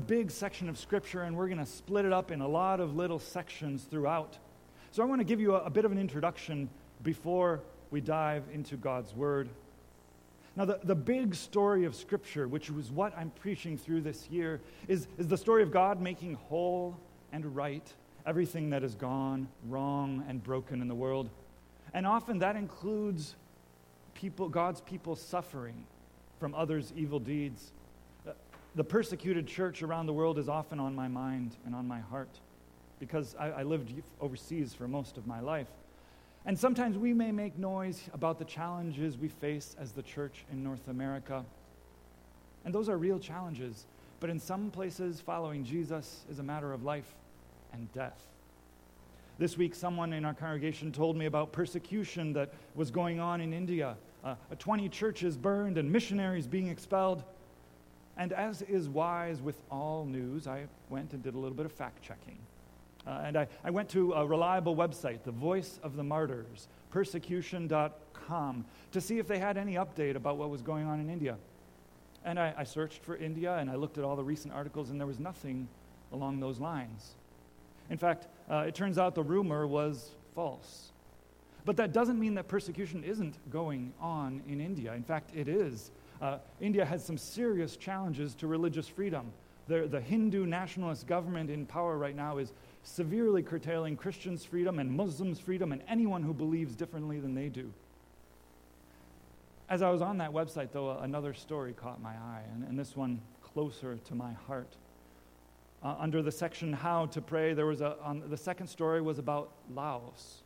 big section of Scripture, and we're going to split it up in a lot of little sections throughout. So I want to give you a bit of an introduction before we dive into God's Word. Now, the big story of Scripture, which was what I'm preaching through this year, is the story of God making whole and right everything that has gone wrong and broken in the world. And often that includes God's people suffering from others' evil deeds. The persecuted church around the world is often on my mind and on my heart because I lived overseas for most of my life. And sometimes we may make noise about the challenges we face as the church in North America. And those are real challenges. But in some places, following Jesus is a matter of life and death. This week, someone in our congregation told me about persecution that was going on in India. 20 churches burned and missionaries being expelled. And as is wise with all news, I went and did a little bit of fact-checking. And I went to a reliable website, the Voice of the Martyrs, persecution.com, to see if they had any update about what was going on in India. And I searched for India, and I looked at all the recent articles, and there was nothing along those lines. In fact, it turns out the rumor was false. But that doesn't mean that persecution isn't going on in India. In fact, it is. India has some serious challenges to religious freedom. The Hindu nationalist government in power right now is severely curtailing Christians' freedom and Muslims' freedom and anyone who believes differently than they do. As I was on that website, though, another story caught my eye, and this one closer to my heart. Under the section How to Pray, the second story was about Laos.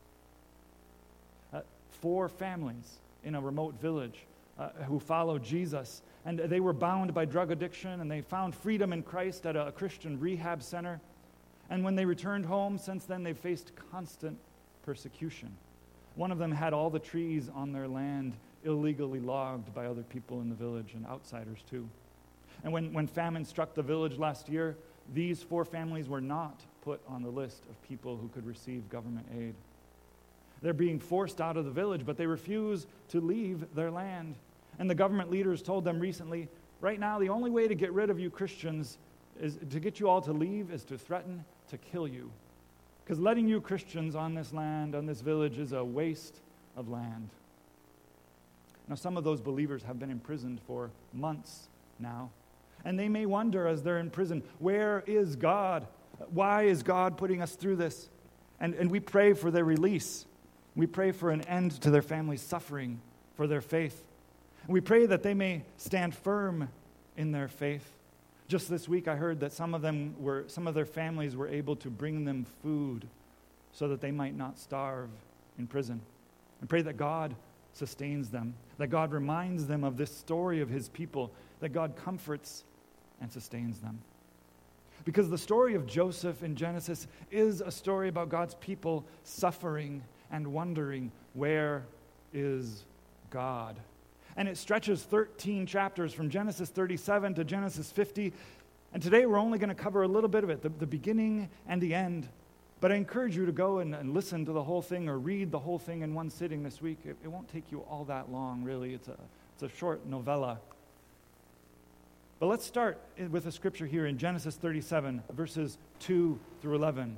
4 families in a remote village who followed Jesus, and they were bound by drug addiction, and they found freedom in Christ at a Christian rehab center. And when they returned home, since then, they've faced constant persecution. One of them had all the trees on their land illegally logged by other people in the village and outsiders too. And when famine struck the village last year, these 4 families were not put on the list of people who could receive government aid. They're being forced out of the village, but they refuse to leave their land. And the government leaders told them recently, right now, the only way to get rid of you Christians is to get you all to leave is to threaten to kill you. Because letting you Christians on this land, on this village, is a waste of land. Now, some of those believers have been imprisoned for months now. And they may wonder as they're in prison, where is God? Why is God putting us through this? And we pray for their release. We pray for an end to their family's suffering for their faith. We pray that they may stand firm in their faith. Just this week, I heard that some of their families were able to bring them food so that they might not starve in prison. And pray that God sustains them, that God reminds them of this story of his people, that God comforts and sustains them. Because the story of Joseph in Genesis is a story about God's people suffering and wondering, where is God? And it stretches 13 chapters from Genesis 37 to Genesis 50. And today we're only going to cover a little bit of it, the beginning and the end. But I encourage you to go and listen to the whole thing or read the whole thing in one sitting this week. It won't take you all that long, really. It's a short novella. But let's start with a scripture here in Genesis 37, verses 2 through 11.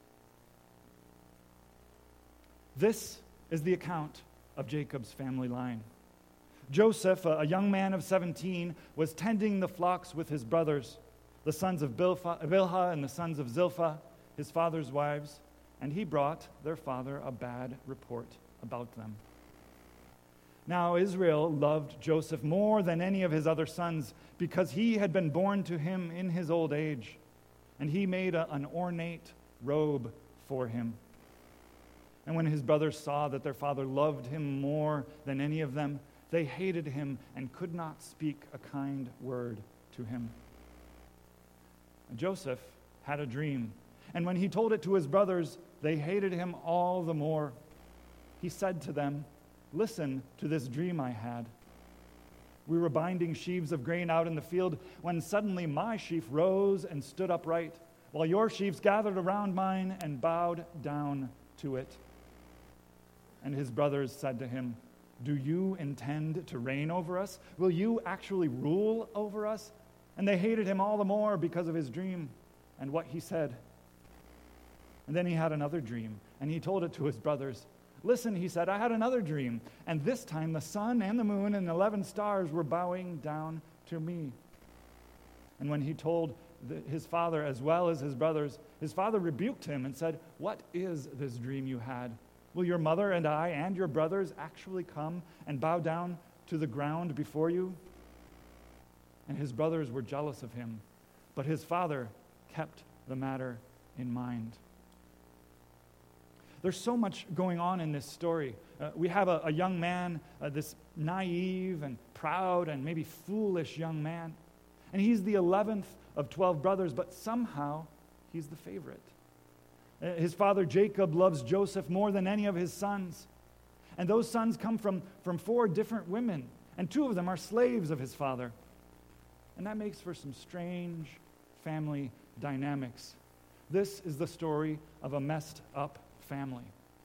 This is the account of Jacob's family line. Joseph, a young man of 17, was tending the flocks with his brothers, the sons of Bilhah and the sons of Zilpah, his father's wives, and he brought their father a bad report about them. Now Israel loved Joseph more than any of his other sons because he had been born to him in his old age, and he made an ornate robe for him. And when his brothers saw that their father loved him more than any of them, they hated him and could not speak a kind word to him. And Joseph had a dream, and when he told it to his brothers, they hated him all the more. He said to them, "Listen to this dream I had. We were binding sheaves of grain out in the field when suddenly my sheaf rose and stood upright, while your sheaves gathered around mine and bowed down to it." And his brothers said to him, "Do you intend to reign over us? Will you actually rule over us?" And they hated him all the more because of his dream and what he said. And then he had another dream, and he told it to his brothers. Listen, he said, I had another dream, and this time the sun and the moon and 11 stars were bowing down to me. And when he told his father as well as his brothers, his father rebuked him and said, what is this dream you had? Will your mother and I and your brothers actually come and bow down to the ground before you? And his brothers were jealous of him, but his father kept the matter in mind. There's so much going on in this story. We have a young man, this naive and proud and maybe foolish young man. And he's the 11th of 12 brothers, but somehow he's the favorite. His father Jacob loves Joseph more than any of his sons. And those sons come from 4 different women, and 2 of them are slaves of his father. And that makes for some strange family dynamics. This is the story of a messed up family.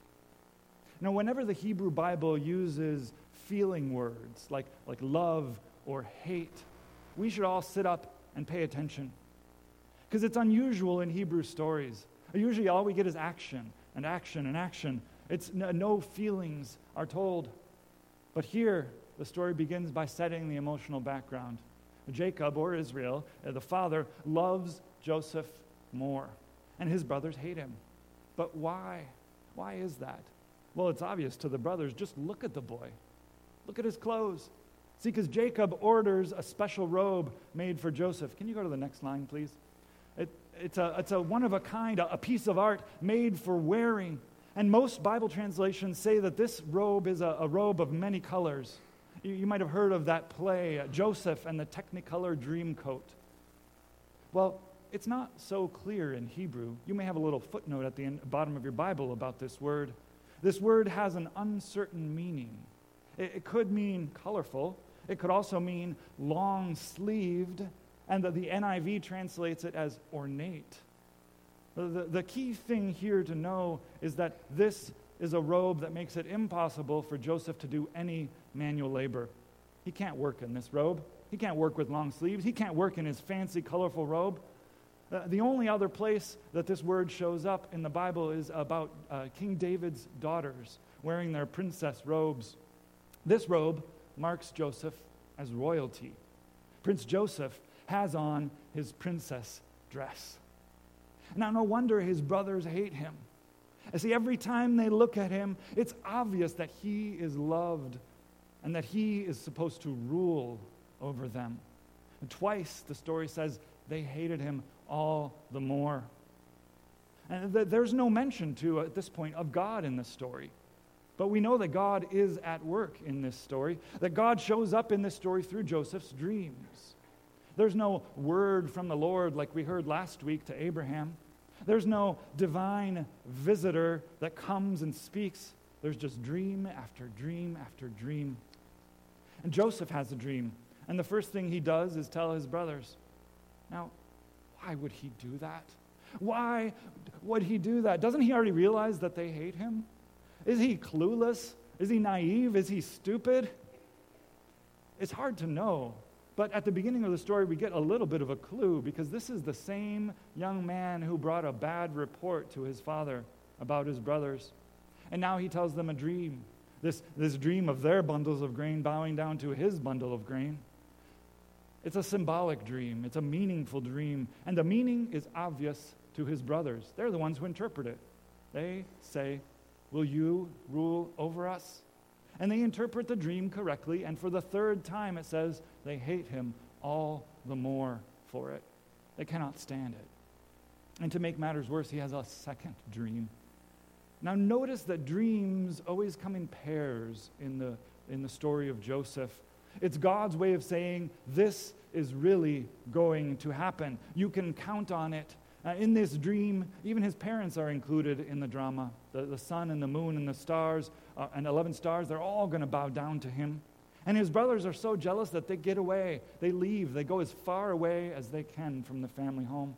Now, whenever the Hebrew Bible uses feeling words like love or hate, we should all sit up and pay attention. Because it's unusual in Hebrew stories. Usually all we get is action and action and action. It's no feelings are told. But here, the story begins by setting the emotional background. Jacob, or Israel, the father, loves Joseph more, and his brothers hate him. But why? Why is that? Well, it's obvious to the brothers. Just look at the boy. Look at his clothes. See, because Jacob orders a special robe made for Joseph. Can you go to the next line, please? It's a one-of-a-kind, a piece of art made for wearing. And most Bible translations say that this robe is a robe of many colors. You might have heard of that play, Joseph and the Technicolor Dreamcoat. Well, it's not so clear in Hebrew. You may have a little footnote at the bottom of your Bible about this word. This word has an uncertain meaning. It could mean colorful. It could also mean long-sleeved, and the NIV translates it as ornate. The key thing here to know is that this is a robe that makes it impossible for Joseph to do any manual labor. He can't work in this robe. He can't work with long sleeves. He can't work in his fancy, colorful robe. The only other place that this word shows up in the Bible is about King David's daughters wearing their princess robes. This robe marks Joseph as royalty. Prince Joseph has on his princess dress. Now, no wonder his brothers hate him. See, every time they look at him, it's obvious that he is loved and that he is supposed to rule over them. And twice, the story says, they hated him all the more. And there's no mention at this point, of God in this story. But we know that God is at work in this story, that God shows up in this story through Joseph's dreams. There's no word from the Lord like we heard last week to Abraham. There's no divine visitor that comes and speaks. There's just dream after dream after dream. And Joseph has a dream, and the first thing he does is tell his brothers. Now, why would he do that? Why would he do that? Doesn't he already realize that they hate him? Is he clueless? Is he naive? Is he stupid? It's hard to know. But at the beginning of the story, we get a little bit of a clue, because this is the same young man who brought a bad report to his father about his brothers. And now he tells them a dream, this dream of their bundles of grain bowing down to his bundle of grain. It's a symbolic dream. It's a meaningful dream. And the meaning is obvious to his brothers. They're the ones who interpret it. They say, "Will you rule over us?" And they interpret the dream correctly, and for the third time it says they hate him all the more for it. They cannot stand it. And to make matters worse, he has a second dream. Now notice that dreams always come in pairs in the story of Joseph. It's God's way of saying, this is really going to happen. You can count on it. In this dream, even his parents are included in the drama. The sun and the moon and the stars and 11 stars, they're all going to bow down to him. And his brothers are so jealous that they get away. They leave. They go as far away as they can from the family home.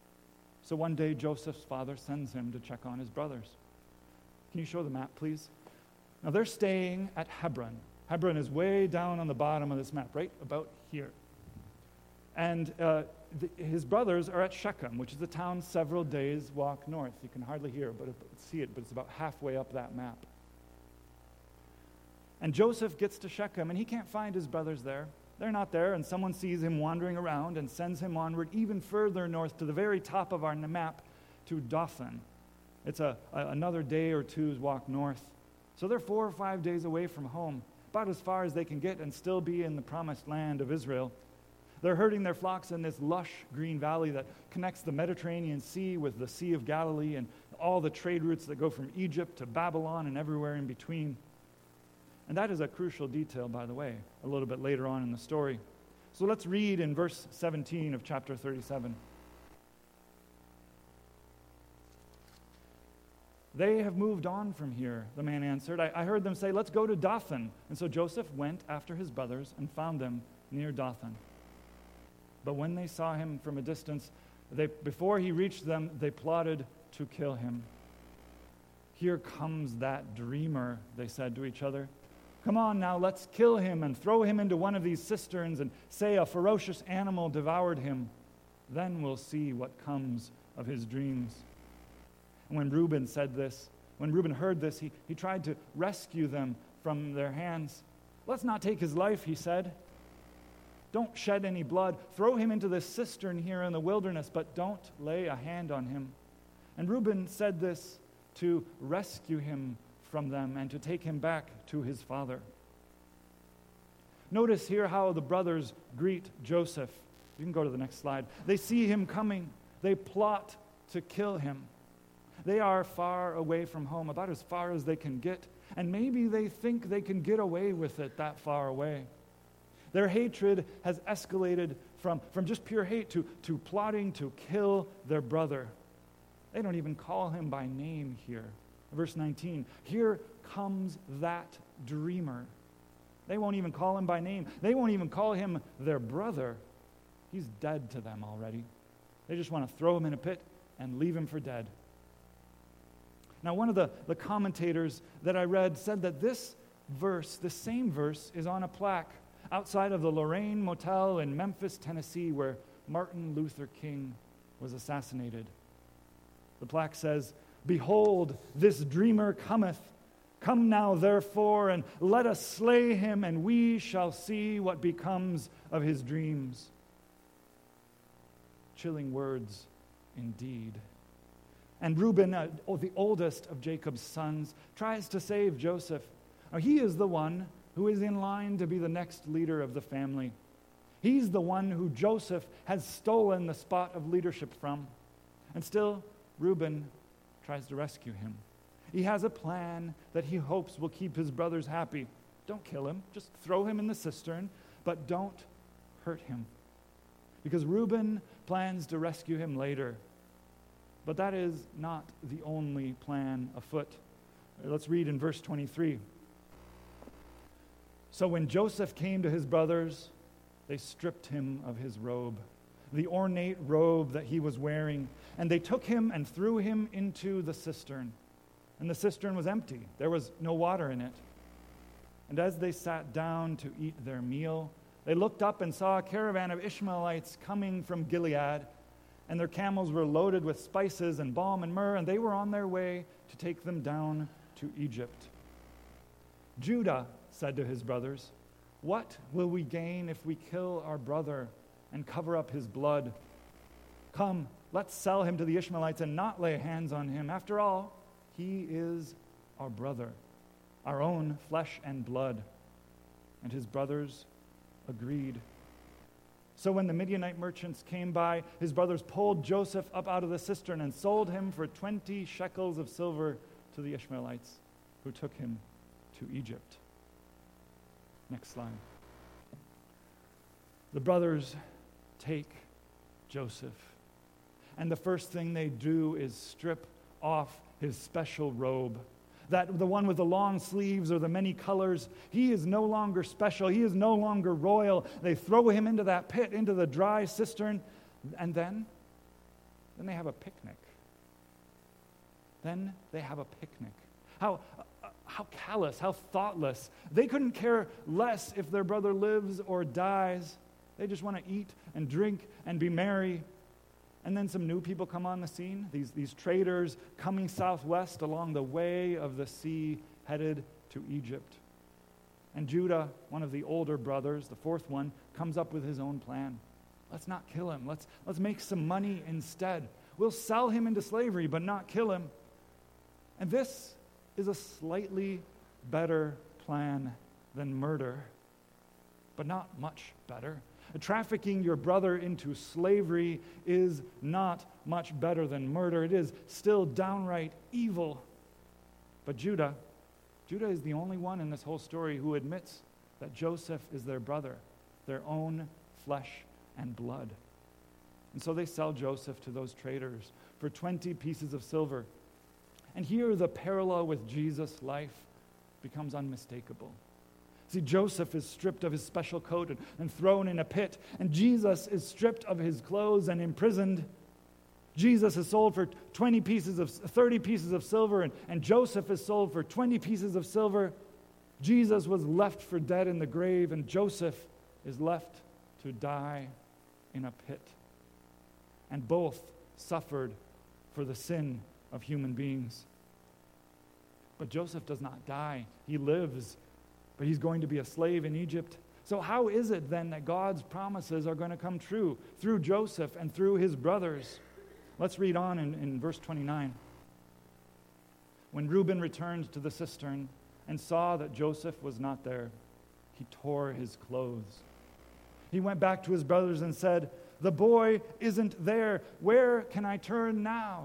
So one day, Joseph's father sends him to check on his brothers. Can you show the map, please? Now, they're staying at Hebron. Hebron is way down on the bottom of this map, right about here. And his brothers are at Shechem, which is a town several days' walk north. You can hardly see it, but it's about halfway up that map. And Joseph gets to Shechem, and he can't find his brothers there. They're not there, and someone sees him wandering around and sends him onward even further north to the very top of our map to Dothan. It's another day or two's walk north. So they're 4 or 5 days away from home, about as far as they can get and still be in the promised land of Israel. They're herding their flocks in this lush green valley that connects the Mediterranean Sea with the Sea of Galilee and all the trade routes that go from Egypt to Babylon and everywhere in between. And that is a crucial detail, by the way, a little bit later on in the story. So let's read in verse 17 of chapter 37. "They have moved on from here," the man answered. I heard them say, "Let's go to Dothan." And so Joseph went after his brothers and found them near Dothan. But when they saw him from a distance, before he reached them, they plotted to kill him. "Here comes that dreamer," they said to each other. "Come on now, let's kill him and throw him into one of these cisterns and say a ferocious animal devoured him. Then we'll see what comes of his dreams." And when Reuben heard this, he tried to rescue them from their hands. "Let's not take his life," he said. "Don't shed any blood. Throw him into this cistern here in the wilderness, but don't lay a hand on him." And Reuben said this to rescue him from them and to take him back to his father. Notice here how the brothers greet Joseph. You can go to the next slide. They see him coming. They plot to kill him. They are far away from home, about as far as they can get, and maybe they think they can get away with it that far away. Their hatred has escalated from just pure hate to plotting to kill their brother. They don't even call him by name here. Verse 19, "Here comes that dreamer." They won't even call him by name. They won't even call him their brother. He's dead to them already. They just want to throw him in a pit and leave him for dead. Now, one of the commentators that I read said that this same verse, is on a plaque outside of the Lorraine Motel in Memphis, Tennessee, where Martin Luther King was assassinated. The plaque says, "Behold, this dreamer cometh. Come now, therefore, and let us slay him, and we shall see what becomes of his dreams." Chilling words indeed. And Reuben, the oldest of Jacob's sons, tries to save Joseph. Now, he is the one who is in line to be the next leader of the family. He's the one who Joseph has stolen the spot of leadership from. And still, Reuben tries to rescue him. He has a plan that he hopes will keep his brothers happy. Don't kill him, just throw him in the cistern, but don't hurt him. Because Reuben plans to rescue him later. But that is not the only plan afoot. Let's read in verse 23. "So when Joseph came to his brothers, they stripped him of his robe, the ornate robe that he was wearing, and they took him and threw him into the cistern. And the cistern was empty. There was no water in it. And as they sat down to eat their meal, they looked up and saw a caravan of Ishmaelites coming from Gilead, and their camels were loaded with spices and balm and myrrh, and they were on their way to take them down to Egypt. Judah said to his brothers, 'What will we gain if we kill our brother and cover up his blood? Come, let's sell him to the Ishmaelites and not lay hands on him. After all, he is our brother, our own flesh and blood.' And his brothers agreed. So when the Midianite merchants came by, his brothers pulled Joseph up out of the cistern and sold him for 20 shekels of silver to the Ishmaelites, who took him to Egypt." Next slide. The brothers take Joseph, and the first thing they do is strip off his special robe. The one with the long sleeves or the many colors. He is no longer special. He is no longer royal. They throw him into that pit, into the dry cistern, and then they have a picnic. Then they have a picnic. How callous, how thoughtless. They couldn't care less if their brother lives or dies. They just want to eat and drink and be merry. And then some new people come on the scene, these traders coming southwest along the way of the sea headed to Egypt. And Judah, one of the older brothers, the fourth one, comes up with his own plan. Let's not kill him. Let's make some money instead. We'll sell him into slavery, but not kill him. And this is a slightly better plan than murder, but not much better. Trafficking your brother into slavery is not much better than murder. It is still downright evil. But Judah is the only one in this whole story who admits that Joseph is their brother, their own flesh and blood. And so they sell Joseph to those traders for 20 pieces of silver. And here the parallel with Jesus' life becomes unmistakable. See, Joseph is stripped of his special coat and thrown in a pit, and Jesus is stripped of his clothes and imprisoned. Jesus is sold for 30 pieces of silver, and Joseph is sold for 20 pieces of silver. Jesus was left for dead in the grave, and Joseph is left to die in a pit. And both suffered for the sin of human beings. But Joseph does not die. He lives, but he's going to be a slave in Egypt. So how is it then that God's promises are going to come true through Joseph and through his brothers? Let's read on in verse 29. When Reuben returned to the cistern and saw that Joseph was not there, he tore his clothes. He went back to his brothers and said, "The boy isn't there. Where can I turn now?"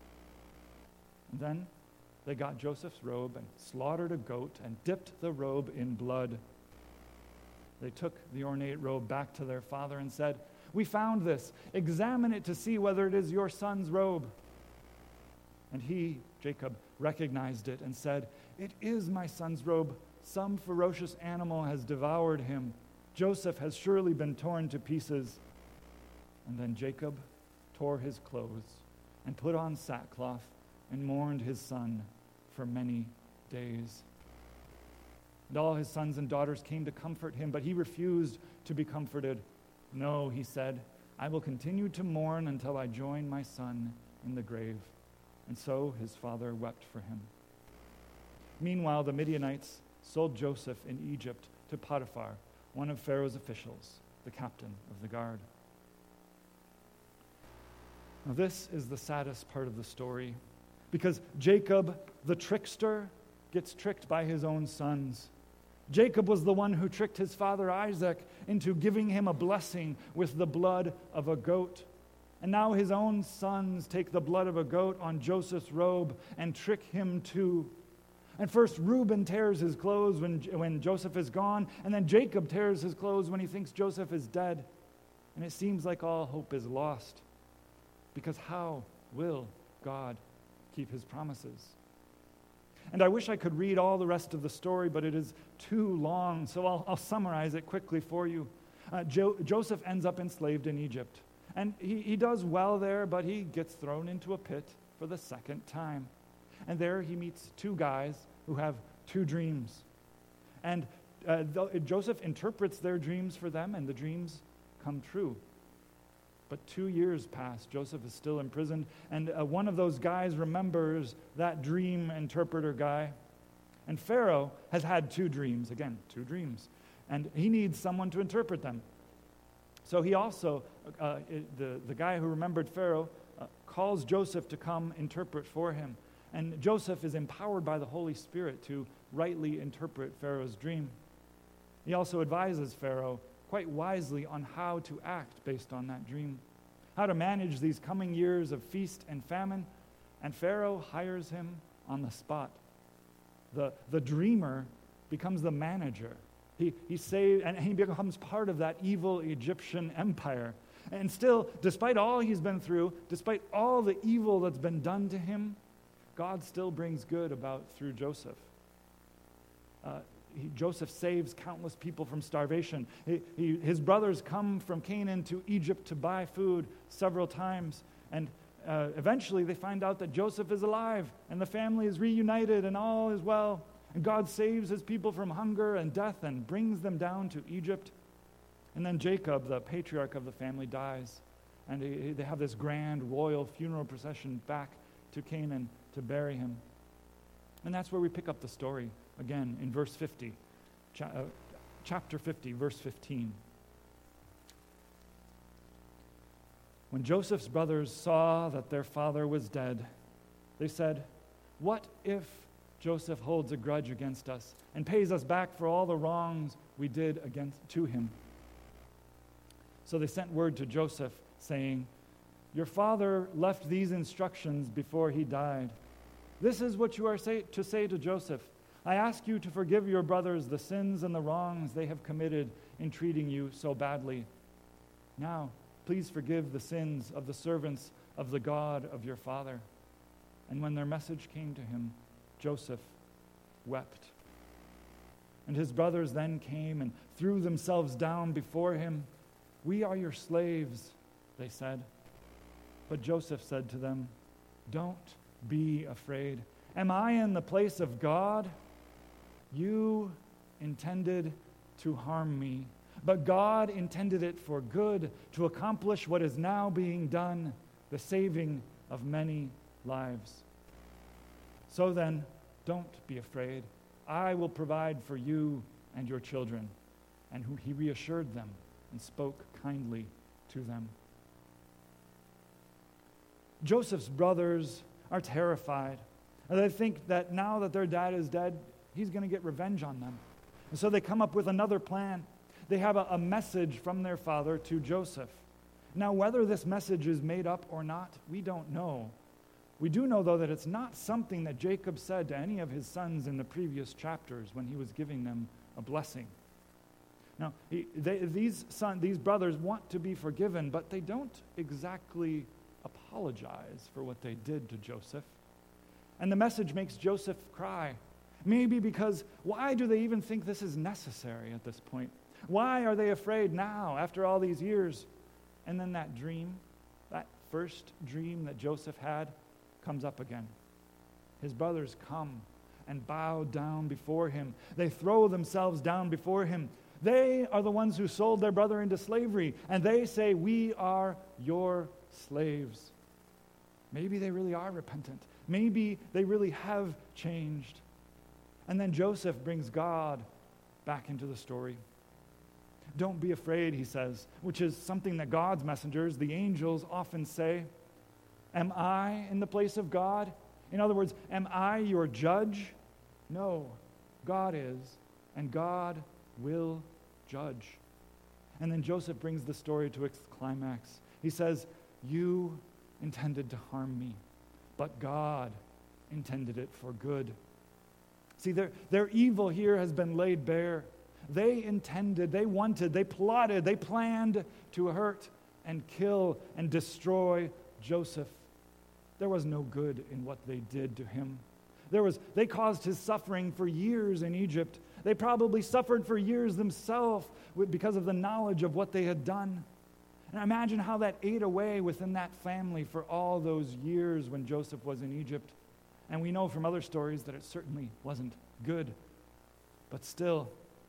And then they got Joseph's robe and slaughtered a goat and dipped the robe in blood. They took the ornate robe back to their father and said, "We found this. Examine it to see whether it is your son's robe." And he, Jacob, recognized it and said, "It is my son's robe. Some ferocious animal has devoured him. Joseph has surely been torn to pieces." And then Jacob tore his clothes and put on sackcloth and mourned his son for many days. And all his sons and daughters came to comfort him, but he refused to be comforted. "No," he said, "I will continue to mourn until I join my son in the grave." And so his father wept for him. Meanwhile, the Midianites sold Joseph in Egypt to Potiphar, one of Pharaoh's officials, the captain of the guard. Now, this is the saddest part of the story, because Jacob, the trickster, gets tricked by his own sons. Jacob was the one who tricked his father Isaac into giving him a blessing with the blood of a goat. And now his own sons take the blood of a goat on Joseph's robe and trick him too. And first Reuben tears his clothes when Joseph is gone, and then Jacob tears his clothes when he thinks Joseph is dead. And it seems like all hope is lost. Because how will God keep his promises? And I wish I could read all the rest of the story, but it is too long, so I'll summarize it quickly for you. Joseph ends up enslaved in Egypt. And he does well there, but he gets thrown into a pit for the second time. And there he meets two guys who have two dreams. And Joseph interprets their dreams for them, and the dreams come true. But 2 years pass. Joseph is still imprisoned, and one of those guys remembers that dream interpreter guy. And Pharaoh has had two dreams, and he needs someone to interpret them. So he also, the guy who remembered Pharaoh, calls Joseph to come interpret for him. And Joseph is empowered by the Holy Spirit to rightly interpret Pharaoh's dream. He also advises Pharaoh quite wisely on how to act based on that dream, how to manage these coming years of feast and famine, and Pharaoh hires him on the spot. The dreamer becomes the manager. He saved, and he becomes part of that evil Egyptian empire. And still, despite all he's been through, despite all the evil that's been done to him, God still brings good about through Joseph. Joseph saves countless people from starvation. His brothers come from Canaan to Egypt to buy food several times. And eventually they find out that Joseph is alive and the family is reunited and all is well. And God saves his people from hunger and death and brings them down to Egypt. And then Jacob, the patriarch of the family, dies. And they have this grand royal funeral procession back to Canaan to bury him. And that's where we pick up the story again in verse 50, chapter 50, verse 15. When Joseph's brothers saw that their father was dead, they said, "What if Joseph holds a grudge against us and pays us back for all the wrongs we did to him?" So they sent word to Joseph, saying, "Your father left these instructions before he died. This is what you are to say to Joseph. I ask you to forgive your brothers the sins and the wrongs they have committed in treating you so badly. Now, please forgive the sins of the servants of the God of your father." And when their message came to him, Joseph wept. And his brothers then came and threw themselves down before him. "We are your slaves," they said. But Joseph said to them, "Don't be afraid. Am I in the place of God? You intended to harm me, but God intended it for good, to accomplish what is now being done, the saving of many lives. So then, don't be afraid. I will provide for you and your children." And he reassured them and spoke kindly to them. Joseph's brothers are terrified. And they think that now that their dad is dead, he's going to get revenge on them. And so they come up with another plan. They have a message from their father to Joseph. Now, whether this message is made up or not, we don't know. We do know, though, that it's not something that Jacob said to any of his sons in the previous chapters when he was giving them a blessing. Now, these brothers want to be forgiven, but they don't exactly apologize for what they did to Joseph. And the message makes Joseph cry. Maybe because why do they even think this is necessary at this point? Why are they afraid now, after all these years? And then that dream, that first dream that Joseph had, comes up again. His brothers come and bow down before him. They throw themselves down before him. They are the ones who sold their brother into slavery, and they say, "We are your slaves." Maybe they really are repentant. Maybe they really have changed. And then Joseph brings God back into the story. "Don't be afraid," he says, which is something that God's messengers, the angels, often say. Am I in the place of God? In other words, am I your judge? No, God is, and God will judge. And then Joseph brings the story to its climax. He says, "You intended to harm me, but God intended it for good." See, their evil here has been laid bare. They intended, they wanted, they plotted, they planned to hurt and kill and destroy Joseph. There was no good in what they did to him. They caused his suffering for years in Egypt. They probably suffered for years themselves because of the knowledge of what they had done. And imagine how that ate away within that family for all those years when Joseph was in Egypt. And we know from other stories that it certainly wasn't good. But still,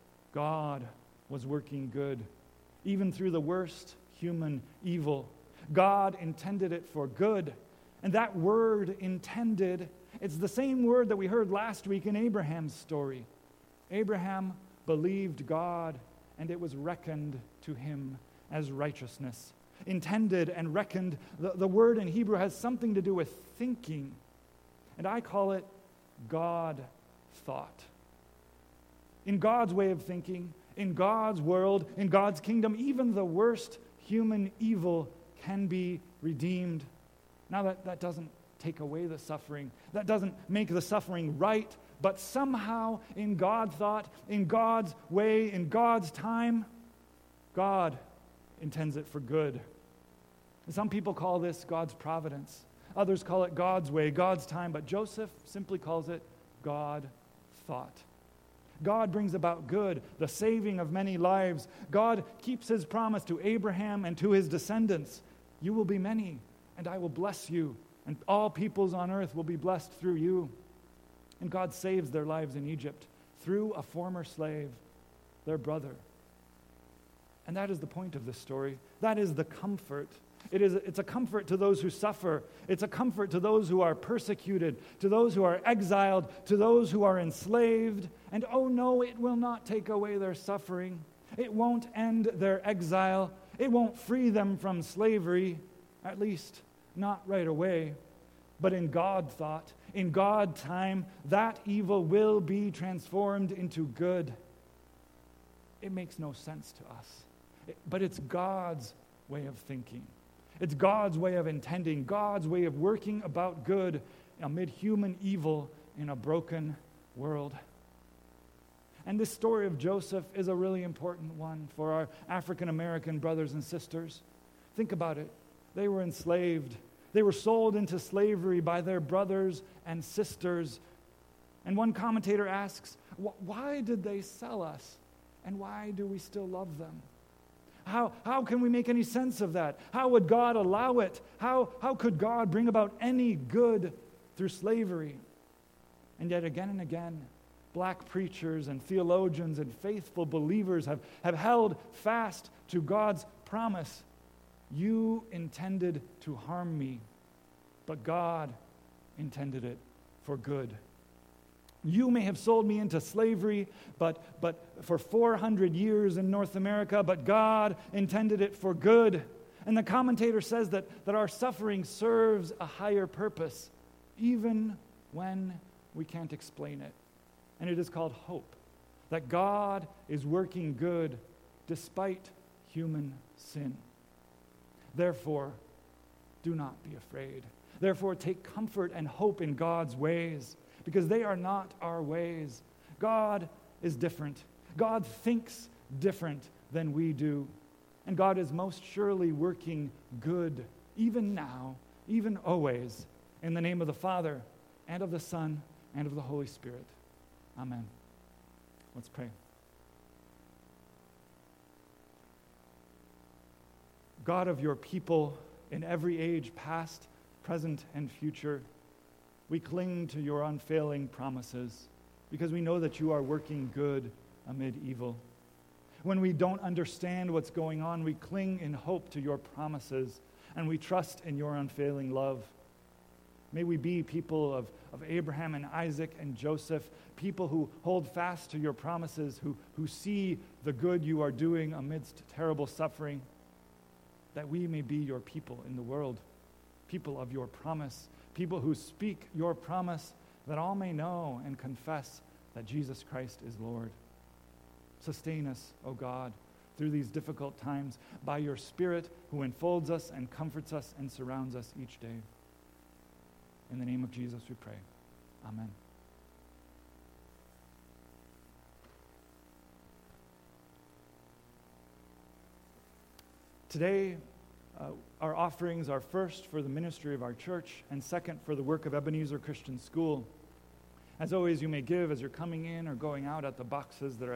God was working good, even through the worst human evil. God intended it for good. And that word, intended, it's the same word that we heard last week in Abraham's story. Abraham believed God, and it was reckoned to him as righteousness. Intended and reckoned, the word in Hebrew has something to do with thinking. And I call it God thought. In God's way of thinking, in God's world, in God's kingdom, even the worst human evil can be redeemed. Now that doesn't take away the suffering. That doesn't make the suffering right. But somehow, in God's thought, in God's way, in God's time, God intends it for good. Some people call this God's providence. Others call it God's way, God's time. But Joseph simply calls it God thought. God brings about good, the saving of many lives. God keeps his promise to Abraham and to his descendants. You will be many, and I will bless you, and all peoples on earth will be blessed through you. And God saves their lives in Egypt through a former slave, their brother. And that is the point of this story. That is the comfort. It's a comfort to those who suffer. It's a comfort to those who are persecuted, to those who are exiled, to those who are enslaved. And oh no, it will not take away their suffering. It won't end their exile. It won't free them from slavery, at least not right away. But in God thought, in God time, that evil will be transformed into good. It makes no sense to us. But it's God's way of thinking. It's God's way of intending, God's way of working about good amid human evil in a broken world. And this story of Joseph is a really important one for our African American brothers and sisters. Think about it. They were enslaved. They were sold into slavery by their brothers and sisters. And one commentator asks, why did they sell us? And why do we still love them? How can we make any sense of that? How would God allow it? How could God bring about any good through slavery? And yet again and again, black preachers and theologians and faithful believers have held fast to God's promise. You intended to harm me, but God intended it for good. You may have sold me into slavery, but for 400 years in North America, but God intended it for good. And the commentator says that our suffering serves a higher purpose, even when we can't explain it. And it is called hope, that God is working good despite human sin. Therefore, do not be afraid. Therefore, take comfort and hope in God's ways, because they are not our ways. God is different. God thinks different than we do. And God is most surely working good, even now, even always, in the name of the Father, and of the Son, and of the Holy Spirit. Amen. Let's pray. God of your people in every age, past, present, and future, we cling to your unfailing promises because we know that you are working good amid evil. When we don't understand what's going on, we cling in hope to your promises and we trust in your unfailing love. May we be people of Abraham and Isaac and Joseph, people who hold fast to your promises, who see the good you are doing amidst terrible suffering, that we may be your people in the world, people of your promise, people who speak your promise, that all may know and confess that Jesus Christ is Lord. Sustain us, O God, through these difficult times by your Spirit who enfolds us and comforts us and surrounds us each day. In the name of Jesus we pray. Amen. Today, our offerings are first for the ministry of our church and second for the work of Ebenezer Christian School. As always, you may give as you're coming in or going out at the boxes that are